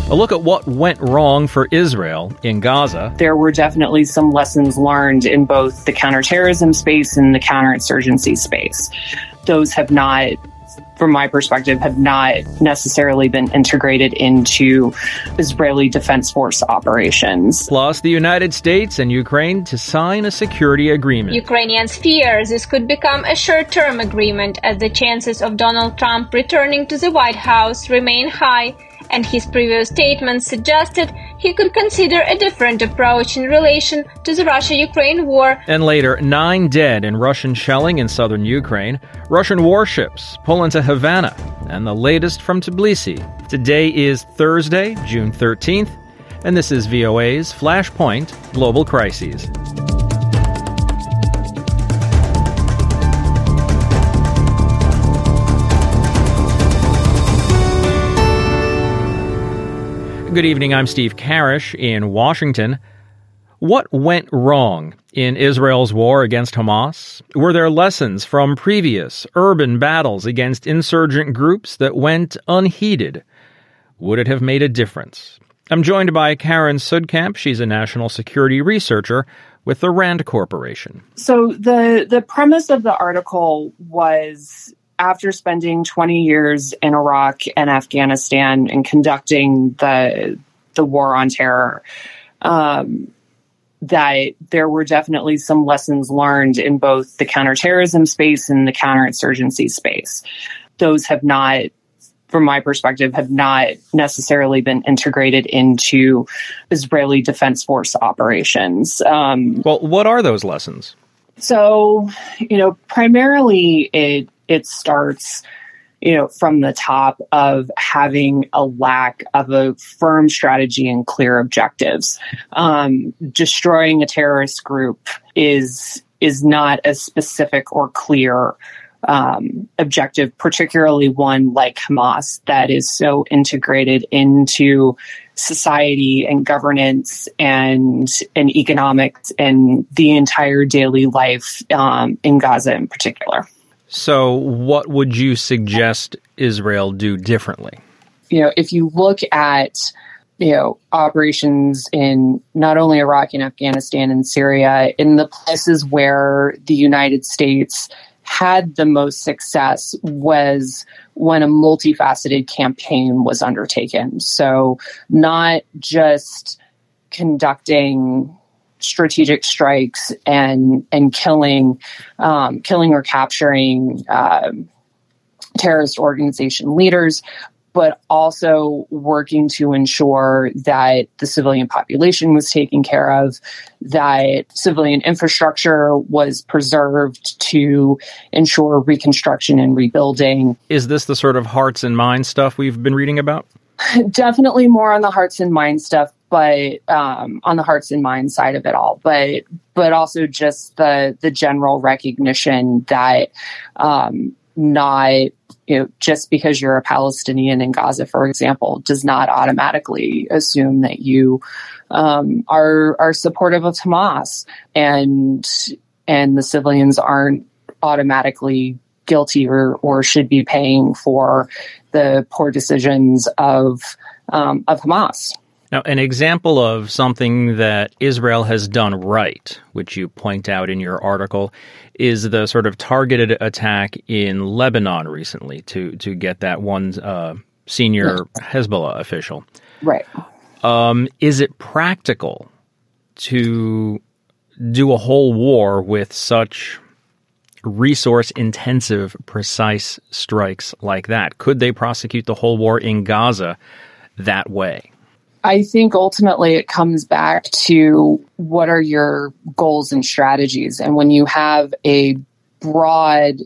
A look at what went wrong for Israel in Gaza. There were definitely some lessons learned in both the counterterrorism space and the counterinsurgency space. Those have not, from my perspective, have not necessarily been integrated into Israeli Defense Force operations. Plus, the United States and Ukraine to sign a security agreement. Ukrainians fear this could become a short-term agreement as the chances of Donald Trump returning to the White House remain high, and his previous statements suggested he could consider a different approach in relation to the Russia-Ukraine war. And later, 9 dead in Russian shelling in southern Ukraine, Russian warships pull into Havana, and the latest from Tbilisi. Today is Thursday, June 13th, and this is VOA's Flashpoint Global Crises. Good evening, I'm Steve Karish in Washington. What went wrong in Israel's war against Hamas? Were there lessons from previous urban battles against insurgent groups that went unheeded? Would it have made a difference? I'm joined by Karen Sudkamp. She's a national security researcher with the RAND Corporation. So the premise of the article was, after spending 20 years in Iraq and Afghanistan and conducting the war on terror, that there were definitely some lessons learned in both the counterterrorism space and the counterinsurgency space. Those have not, from my perspective, have not necessarily been integrated into Israeli Defense Force operations. Well, what are those lessons? So, primarily it starts, from the top of having a lack of a firm strategy and clear objectives. Destroying a terrorist group is not a specific or clear objective, particularly one like Hamas that is so integrated into society and governance and economics and the entire daily life in Gaza in particular. So what would you suggest Israel do differently? If you look at, operations in not only Iraq and Afghanistan and Syria, in the places where the United States had the most success was when a multifaceted campaign was undertaken. So not just conducting strategic strikes and killing or capturing terrorist organization leaders, but also working to ensure that the civilian population was taken care of, that civilian infrastructure was preserved to ensure reconstruction and rebuilding. Is this the sort of hearts and minds stuff we've been reading about? Definitely more on the hearts and minds stuff, but on the hearts and minds side of it all, but also just the general recognition that not, just because you're a Palestinian in Gaza, for example, does not automatically assume that you are supportive of Hamas, and the civilians aren't automatically guilty or should be paying for the poor decisions of Hamas. Now, an example of something that Israel has done right, which you point out in your article, is the sort of targeted attack in Lebanon recently to get that one senior Hezbollah official. Right. Is it practical to do a whole war with such resource-intensive, precise strikes like that? Could they prosecute the whole war in Gaza that way? I think ultimately it comes back to what are your goals and strategies. And when you have a broad,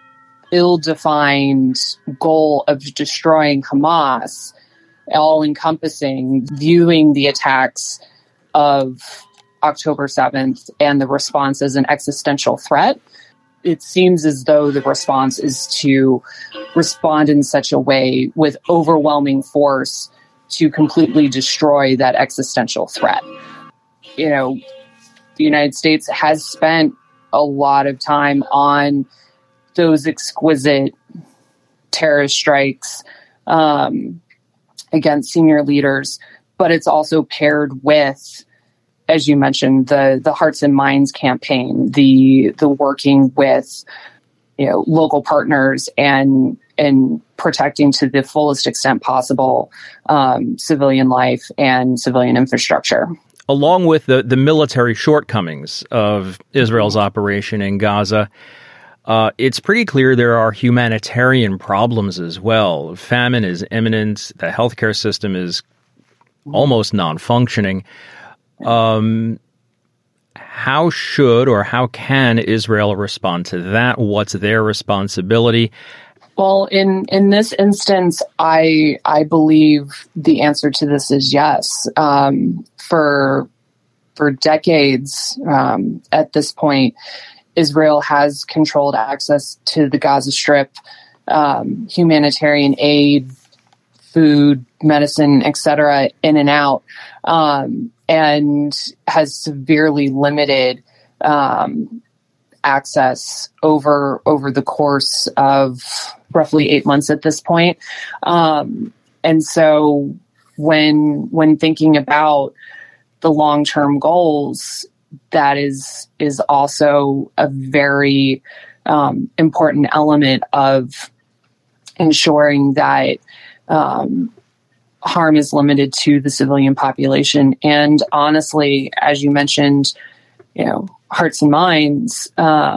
ill-defined goal of destroying Hamas, all-encompassing, viewing the attacks of October 7th and the response as an existential threat, it seems as though the response is to respond in such a way with overwhelming force to completely destroy that existential threat. The United States has spent a lot of time on those exquisite terrorist strikes against senior leaders, but it's also paired with, as you mentioned, the Hearts and Minds campaign, the working with local partners and protecting to the fullest extent possible civilian life and civilian infrastructure. Along with the military shortcomings of Israel's operation in Gaza, it's pretty clear there are humanitarian problems as well. Famine is imminent. The healthcare system is almost non-functioning. How should or how can Israel respond to that? What's their responsibility? Well, in this instance, I believe the answer to this is yes. For decades, at this point, Israel has controlled access to the Gaza Strip, humanitarian aid, food, medicine, etc., in and out, and has severely limited access over the course of roughly 8 months at this point. And so when thinking about the long-term goals, that is also a very important element of ensuring that harm is limited to the civilian population. And honestly, as you mentioned, Hearts and Minds,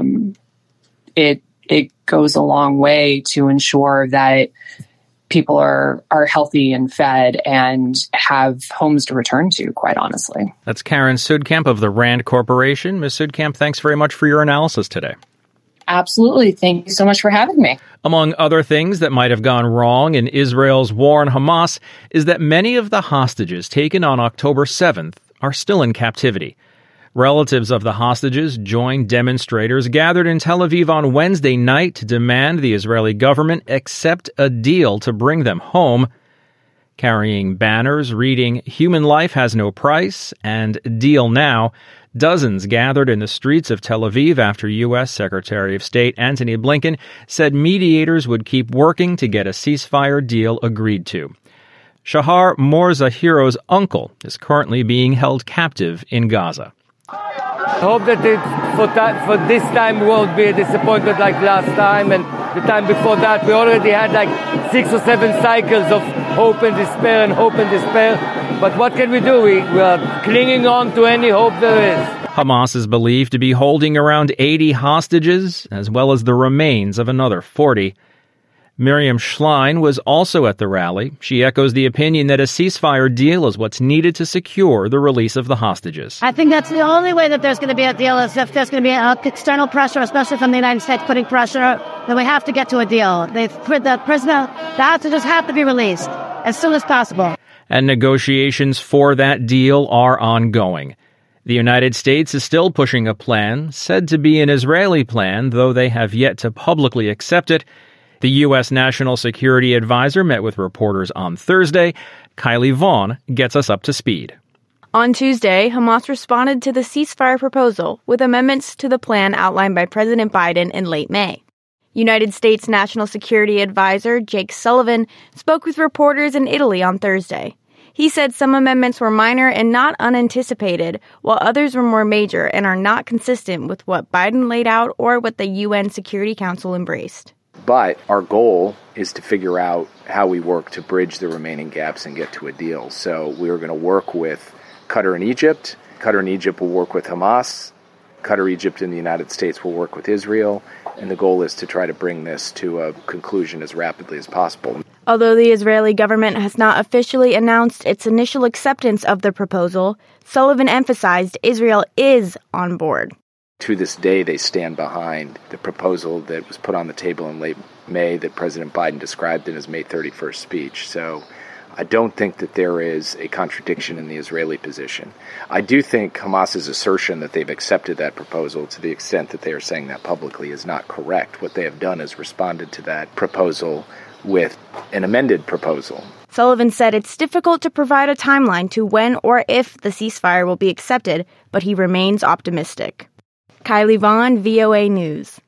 it goes a long way to ensure that people are healthy and fed and have homes to return to, quite honestly. That's Karen Sudkamp of the RAND Corporation. Ms. Sudkamp, thanks very much for your analysis today. Absolutely. Thank you so much for having me. Among other things that might have gone wrong in Israel's war on Hamas is that many of the hostages taken on October 7th are still in captivity. Relatives of the hostages joined demonstrators gathered in Tel Aviv on Wednesday night to demand the Israeli government accept a deal to bring them home, carrying banners reading "Human life has no price" and "Deal now." Dozens gathered in the streets of Tel Aviv after U.S. Secretary of State Antony Blinken said mediators would keep working to get a ceasefire deal agreed to. Shahar Morzahiro's uncle is currently being held captive in Gaza. I hope that for this time we won't be a disappointment like last time and the time before that. We already had like 6 or 7 cycles of hope and despair and hope and despair. But what can we do? We are clinging on to any hope there is. Hamas is believed to be holding around 80 hostages, as well as the remains of another 40. Miriam Schlein was also at the rally. She echoes the opinion that a ceasefire deal is what's needed to secure the release of the hostages. I think that's the only way that there's going to be a deal is if there's going to be external pressure, especially from the United States putting pressure, then we have to get to a deal. The prisoner, the hostages have to be released as soon as possible. And negotiations for that deal are ongoing. The United States is still pushing a plan, said to be an Israeli plan, though they have yet to publicly accept it. The U.S. National Security Advisor met with reporters on Thursday. Kylie Vaughn gets us up to speed. On Tuesday, Hamas responded to the ceasefire proposal with amendments to the plan outlined by President Biden in late May. United States National Security Advisor Jake Sullivan spoke with reporters in Italy on Thursday. He said some amendments were minor and not unanticipated, while others were more major and are not consistent with what Biden laid out or what the UN Security Council embraced. But our goal is to figure out how we work to bridge the remaining gaps and get to a deal. So we're going to work with Qatar and Egypt. Qatar and Egypt will work with Hamas. Qatar, Egypt, and the United States will work with Israel. And the goal is to try to bring this to a conclusion as rapidly as possible. Although the Israeli government has not officially announced its initial acceptance of the proposal, Sullivan emphasized Israel is on board. To this day, they stand behind the proposal that was put on the table in late May that President Biden described in his May 31st speech. So I don't think that there is a contradiction in the Israeli position. I do think Hamas's assertion that they've accepted that proposal to the extent that they are saying that publicly is not correct. What they have done is responded to that proposal with an amended proposal. Sullivan said it's difficult to provide a timeline to when or if the ceasefire will be accepted, but he remains optimistic. Kylie Vaughn, VOA News.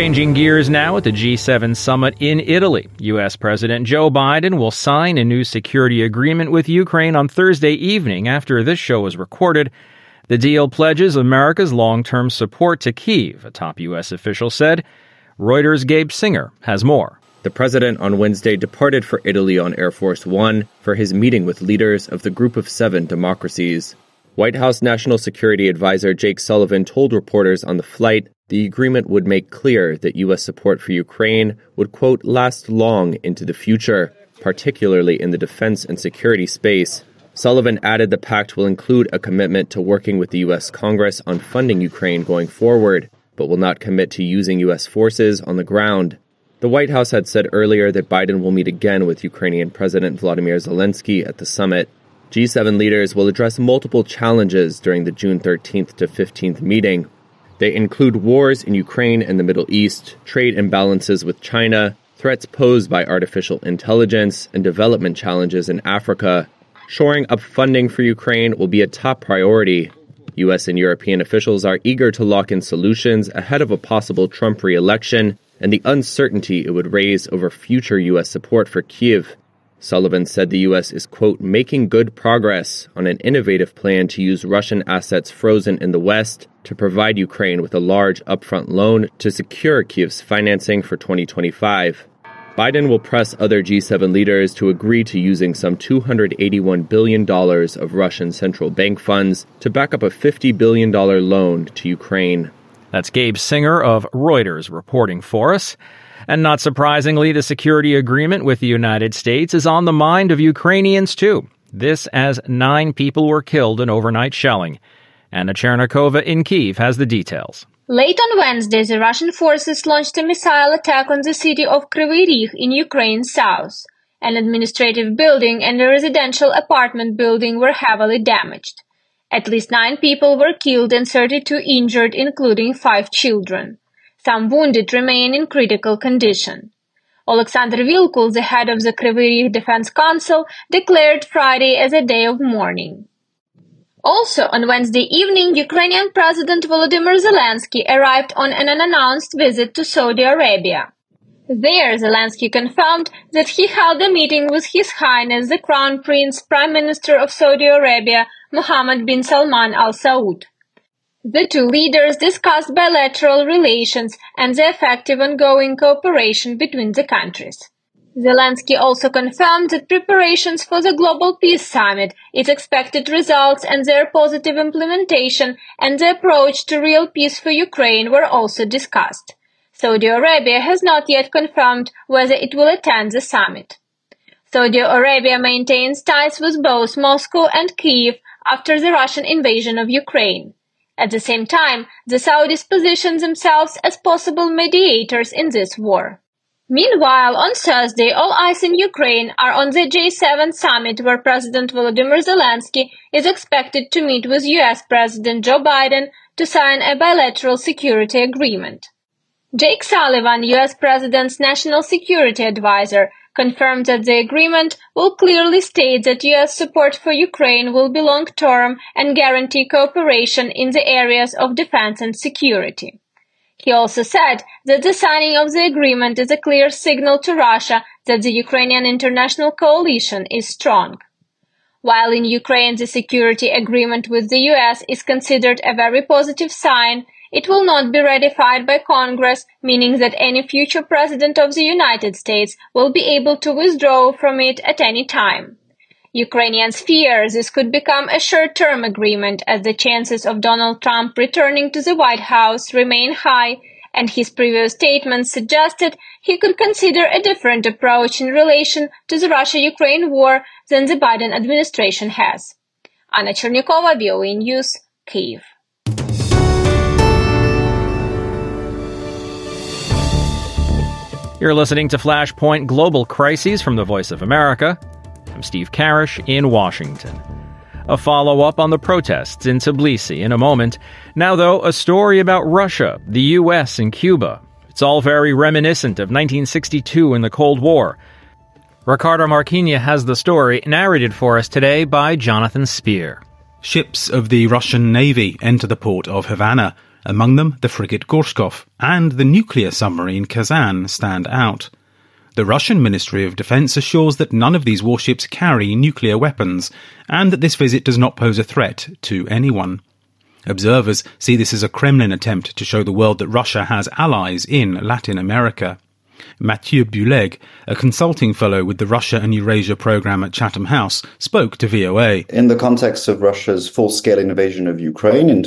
Changing gears now at the G7 summit in Italy. U.S. President Joe Biden will sign a new security agreement with Ukraine on Thursday evening after this show was recorded. The deal pledges America's long-term support to Kyiv, a top U.S. official said. Reuters' Gabe Singer has more. The president on Wednesday departed for Italy on Air Force One for his meeting with leaders of the Group of Seven democracies. White House National Security Advisor Jake Sullivan told reporters on the flight the agreement would make clear that U.S. support for Ukraine would, quote, last long into the future, particularly in the defense and security space. Sullivan added the pact will include a commitment to working with the U.S. Congress on funding Ukraine going forward, but will not commit to using U.S. forces on the ground. The White House had said earlier that Biden will meet again with Ukrainian President Volodymyr Zelensky at the summit. G7 leaders will address multiple challenges during the June 13th to 15th meeting. They include wars in Ukraine and the Middle East, trade imbalances with China, threats posed by artificial intelligence, and development challenges in Africa. Shoring up funding for Ukraine will be a top priority. U.S. and European officials are eager to lock in solutions ahead of a possible Trump re-election and the uncertainty it would raise over future U.S. support for Kyiv. Sullivan said the U.S. is, quote, making good progress on an innovative plan to use Russian assets frozen in the West to provide Ukraine with a large upfront loan to secure Kyiv's financing for 2025. Biden will press other G7 leaders to agree to using some $281 billion of Russian central bank funds to back up a $50 billion loan to Ukraine. That's Gabe Singer of Reuters reporting for us. And not surprisingly, the security agreement with the United States is on the mind of Ukrainians, too. This as 9 people were killed in overnight shelling. Anna Chernikova in Kyiv has the details. Late on Wednesday, the Russian forces launched a missile attack on the city of Kryvyi Rih in Ukraine's south. An administrative building and a residential apartment building were heavily damaged. At least 9 people were killed and 32 injured, including 5 children. Some wounded remain in critical condition. Oleksandr Vilkul, the head of the Kryvyi Rih Defense Council, declared Friday as a day of mourning. Also, on Wednesday evening, Ukrainian President Volodymyr Zelensky arrived on an unannounced visit to Saudi Arabia. There, Zelensky confirmed that he held a meeting with His Highness the Crown Prince, Prime Minister of Saudi Arabia, Mohammed bin Salman Al Saud. The two leaders discussed bilateral relations and the effective ongoing cooperation between the countries. Zelensky also confirmed that preparations for the Global Peace Summit, its expected results and their positive implementation, and the approach to real peace for Ukraine were also discussed. Saudi Arabia has not yet confirmed whether it will attend the summit. Saudi Arabia maintains ties with both Moscow and Kyiv after the Russian invasion of Ukraine. At the same time, the Saudis position themselves as possible mediators in this war. Meanwhile, on Thursday, all eyes in Ukraine are on the G7 summit where President Volodymyr Zelensky is expected to meet with U.S. President Joe Biden to sign a bilateral security agreement. Jake Sullivan, U.S. President's national security advisor, confirmed that the agreement will clearly state that U.S. support for Ukraine will be long-term and guarantee cooperation in the areas of defense and security. He also said that the signing of the agreement is a clear signal to Russia that the Ukrainian international coalition is strong. While in Ukraine the security agreement with the U.S. is considered a very positive sign, it will not be ratified by Congress, meaning that any future president of the United States will be able to withdraw from it at any time. Ukrainians fear this could become a short-term agreement as the chances of Donald Trump returning to the White House remain high, and his previous statements suggested he could consider a different approach in relation to the Russia-Ukraine war than the Biden administration has. Anna Chernikova, VOA News, Kyiv. You're listening to Flashpoint Global Crises from the Voice of America. I'm Steve Karish in Washington. A follow-up on the protests in Tbilisi in a moment. Now, though, a story about Russia, the U.S., and Cuba. It's all very reminiscent of 1962 and the Cold War. Ricardo Marquinhos has the story, narrated for us today by Jonathan Spear. Ships of the Russian Navy enter the port of Havana Among them, the frigate Gorshkov and the nuclear submarine Kazan stand out. The Russian Ministry of Defense assures that none of these warships carry nuclear weapons and that this visit does not pose a threat to anyone. Observers see this as a Kremlin attempt to show the world that Russia has allies in Latin America. Mathieu Buleg, a consulting fellow with the Russia and Eurasia program at Chatham House, spoke to VOA. In the context of Russia's full-scale invasion of Ukraine in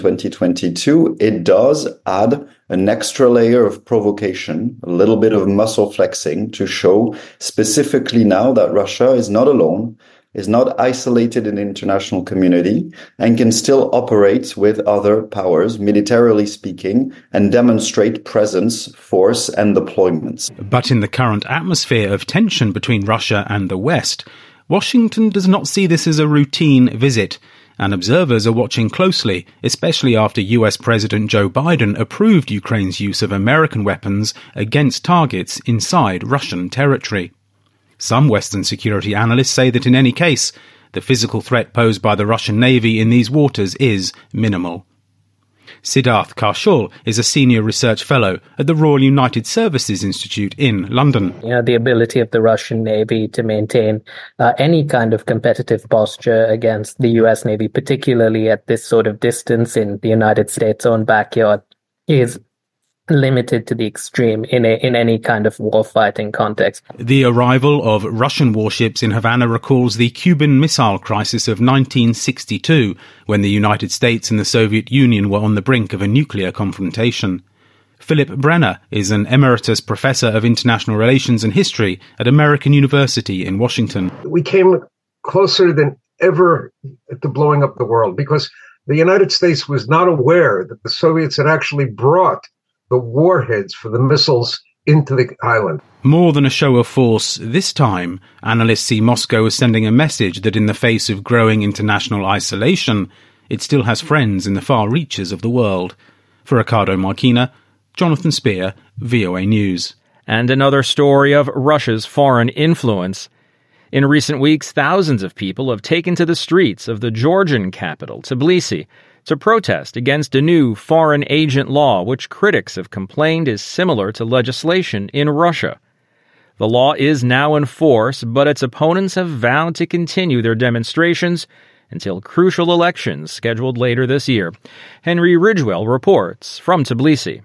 2022, it does add an extra layer of provocation, a little bit of muscle flexing to show specifically now that Russia is not alone, is not isolated in the international community, and can still operate with other powers, militarily speaking, and demonstrate presence, force, and deployments. But in the current atmosphere of tension between Russia and the West, Washington does not see this as a routine visit, and observers are watching closely, especially after US President Joe Biden approved Ukraine's use of American weapons against targets inside Russian territory. Some Western security analysts say that in any case, the physical threat posed by the Russian Navy in these waters is minimal. Siddharth Kaushal is a senior research fellow at the Royal United Services Institute in London. The ability of the Russian Navy to maintain any kind of competitive posture against the US Navy, particularly at this sort of distance in the United States' own backyard, is limited to the extreme in any kind of warfighting context. The arrival of Russian warships in Havana recalls the Cuban Missile Crisis of 1962, when the United States and the Soviet Union were on the brink of a nuclear confrontation. Philip Brenner is an emeritus professor of international relations and history at American University in Washington. We came closer than ever to blowing up the world because the United States was not aware that the Soviets had actually brought the warheads for the missiles into the island. More than a show of force, this time, analysts see Moscow as sending a message that in the face of growing international isolation, it still has friends in the far reaches of the world. For Ricardo Marquina, Jonathan Spear, VOA News. And another story of Russia's foreign influence. In recent weeks, thousands of people have taken to the streets of the Georgian capital, Tbilisi, to protest against a new foreign agent law which critics have complained is similar to legislation in Russia. The law is now in force, but its opponents have vowed to continue their demonstrations until crucial elections scheduled later this year. Henry Ridgewell reports from Tbilisi.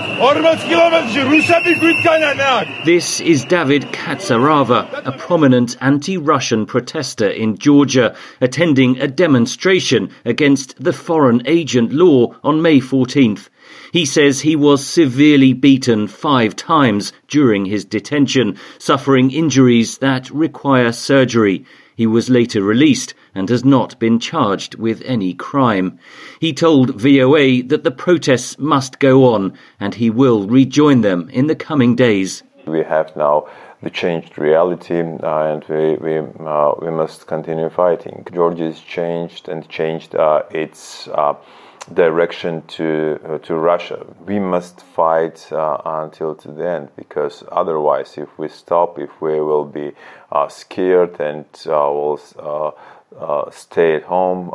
This is David Katsarava, a prominent anti-Russian protester in Georgia, attending a demonstration against the foreign agent law on May 14th. He says he was severely beaten 5 times during his detention, suffering injuries that require surgery. He was later released and has not been charged with any crime. He told VOA that the protests must go on and he will rejoin them in the coming days. We have now the changed reality and we must continue fighting. Georgia has changed its direction to Russia. We must fight until to the end, because otherwise, if we stop, if we will be scared and will stay at home,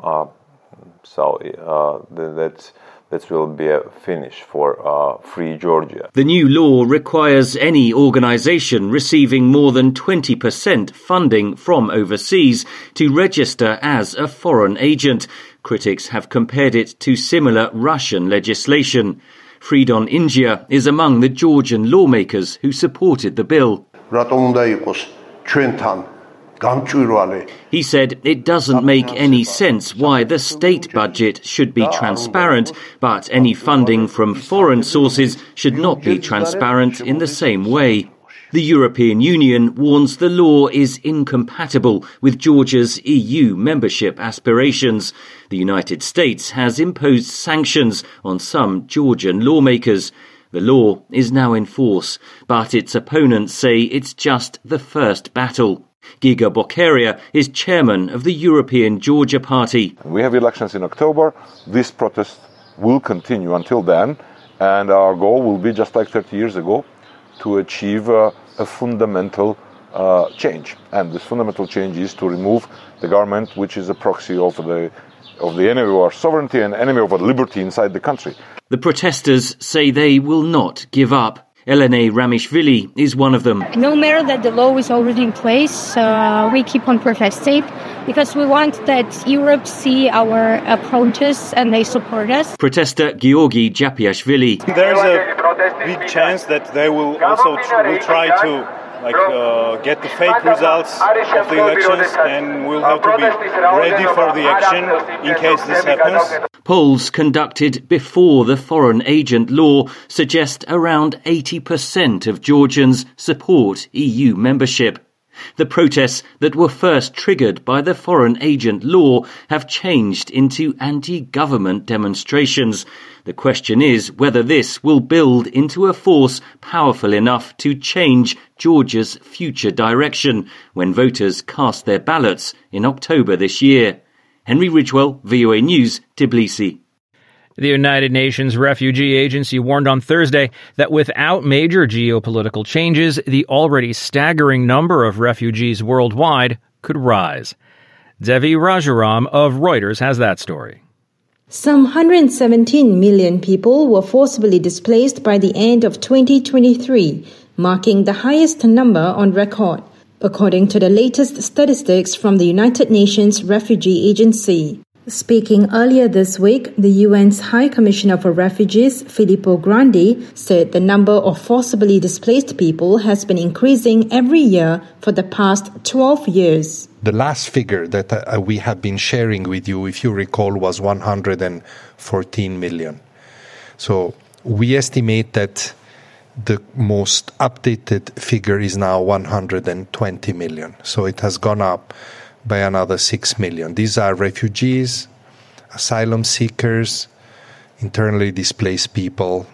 that will be a finish for free Georgia. The new law requires any organisation receiving more than 20% funding from overseas to register as a foreign agent. Critics have compared it to similar Russian legislation. Fridon India is among the Georgian lawmakers who supported the bill. He said it doesn't make any sense why the state budget should be transparent, but any funding from foreign sources should not be transparent in the same way. The European Union warns the law is incompatible with Georgia's EU membership aspirations. The United States has imposed sanctions on some Georgian lawmakers. The law is now in force, but its opponents say it's just the first battle. Giga Bokeria is chairman of the European Georgia Party. We have elections in October. This protest will continue until then, and our goal will be, just like 30 years ago, to achieve a fundamental change. And this fundamental change is to remove the government, which is a proxy of the the enemy of our sovereignty and enemy of our liberty inside the country. The protesters say they will not give up. Elena Ramishvili is one of them. No matter that the law is already in place, we keep on protesting because we want that Europe see our protests and they support us. Protester Georgi Japiashvili. There's a big chance that they will also try to get the fake results of the elections, and we'll have to be ready for the action in case this happens. Polls conducted before the foreign agent law suggest around 80% of Georgians support EU membership. The protests that were first triggered by the foreign agent law have changed into anti-government demonstrations. The question is whether this will build into a force powerful enough to change Georgia's future direction when voters cast their ballots in October this year. Henry Ridgewell, VOA News, Tbilisi. The United Nations Refugee Agency warned on Thursday that without major geopolitical changes, the already staggering number of refugees worldwide could rise. Devi Rajaram of Reuters has that story. Some 117 million people were forcibly displaced by the end of 2023, marking the highest number on record, according to the latest statistics from the United Nations Refugee Agency. Speaking earlier this week, the UN's High Commissioner for Refugees, Filippo Grandi, said the number of forcibly displaced people has been increasing every year for the past 12 years. The last figure that we have been sharing with you, if you recall, was 114 million. So we estimate that the most updated figure is now 120 million. So it has gone up by another 6 million. These are refugees, asylum seekers, internally displaced people,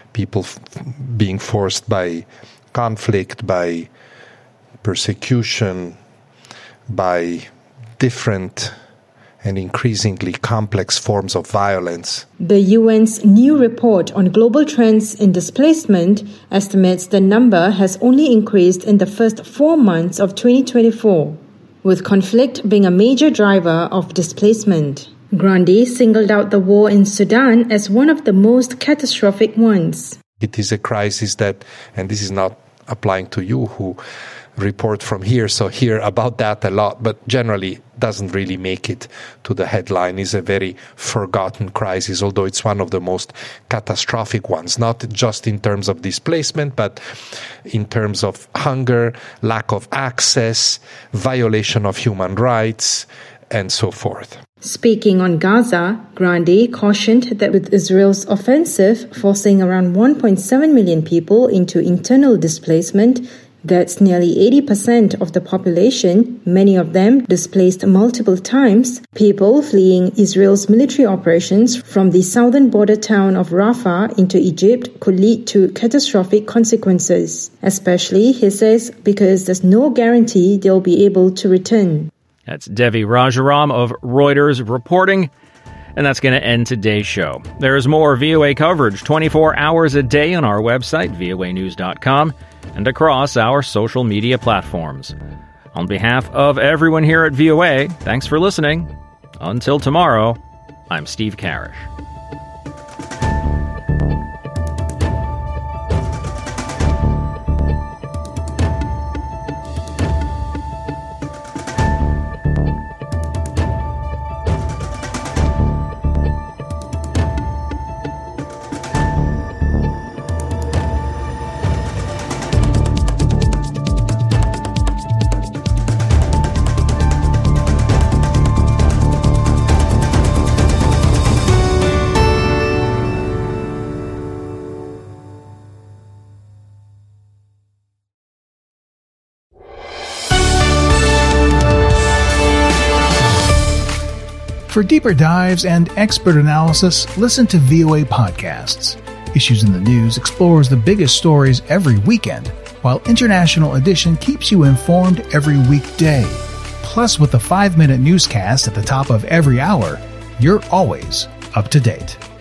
being forced by conflict, by persecution, by different and increasingly complex forms of violence. The UN's new report on global trends in displacement estimates the number has only increased in the first 4 months of 2024. with conflict being a major driver of displacement. Grandi singled out the war in Sudan as one of the most catastrophic ones. It is a crisis that, and this is not applying to you who report from here, so hear about that a lot, but generally doesn't really make it to the headline. It's a very forgotten crisis, although it's one of the most catastrophic ones, not just in terms of displacement, but in terms of hunger, lack of access, violation of human rights, and so forth. Speaking on Gaza, Grandi cautioned that with Israel's offensive forcing around 1.7 million people into internal displacement, that's nearly 80% of the population, many of them displaced multiple times, people fleeing Israel's military operations from the southern border town of Rafah into Egypt could lead to catastrophic consequences, especially, he says, because there's no guarantee they'll be able to return. That's Devi Rajaram of Reuters reporting. And that's going to end today's show. There's more VOA coverage 24 hours a day on our website, voanews.com, and across our social media platforms. On behalf of everyone here at VOA, thanks for listening. Until tomorrow, I'm Steve Karish. For deeper dives and expert analysis, listen to VOA Podcasts. Issues in the News explores the biggest stories every weekend, while International Edition keeps you informed every weekday. Plus, with the 5-minute newscast at the top of every hour, you're always up to date.